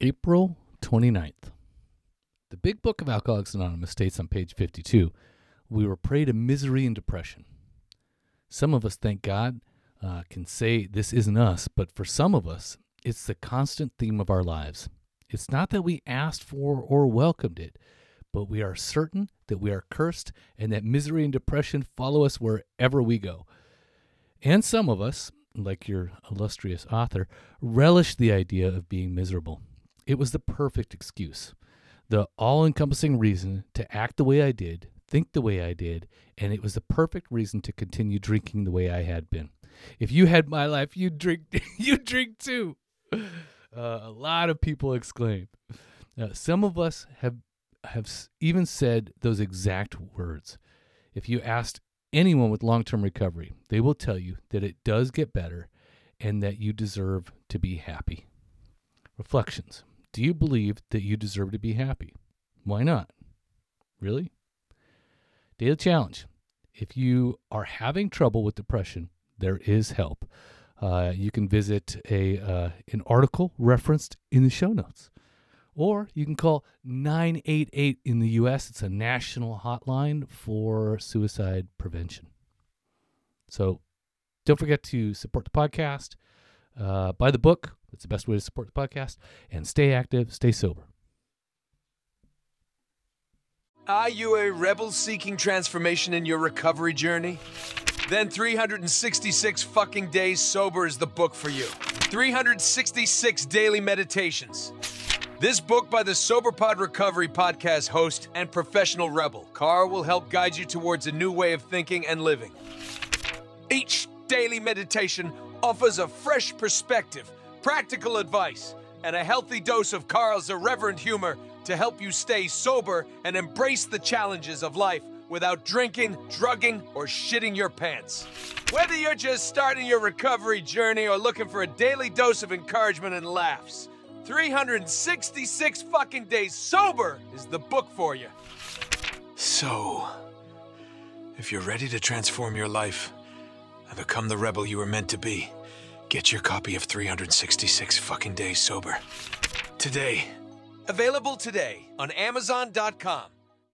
April 29th. The Big Book of Alcoholics Anonymous states on page 52, we were prey to misery and depression. Some of us, thank God, can say this isn't us, but for some of us, it's the constant theme of our lives. It's not that we asked for or welcomed it, but we are certain that we are cursed and that misery and depression follow us wherever we go. And some of us, like your illustrious author, relish the idea of being miserable. It was the perfect excuse, the all-encompassing reason to act the way I did, think the way I did, and it was the perfect reason to continue drinking the way I had been. If you had my life, you'd drink, you'd drink too. A lot of people exclaim. Some of us have even said those exact words. If you asked anyone with long-term recovery, they will tell you that it does get better and that you deserve to be happy. Reflections. Do you believe that you deserve to be happy? Why not? Really? Daily challenge. If you are having trouble with depression, there is help. You can visit an article referenced in the show notes. Or you can call 988 in the U.S. It's a national hotline for suicide prevention. So don't forget to support the podcast. Buy the book. That's the best way to support the podcast. And stay active, stay sober. Are you a rebel seeking transformation in your recovery journey? Then 366 fucking days sober is the book for you. 366 daily meditations. This book by the SoberPod Recovery podcast host and professional rebel, Carl, will help guide you towards a new way of thinking and living. Each daily meditation offers a fresh perspective, practical advice, and a healthy dose of Carl's irreverent humor to help you stay sober and embrace the challenges of life without drinking, drugging, or shitting your pants. Whether you're just starting your recovery journey or looking for a daily dose of encouragement and laughs, 366 fucking days sober is the book for you. So, if you're ready to transform your life and become the rebel you were meant to be, get your copy of 366 fucking days sober today. Available today on Amazon.com.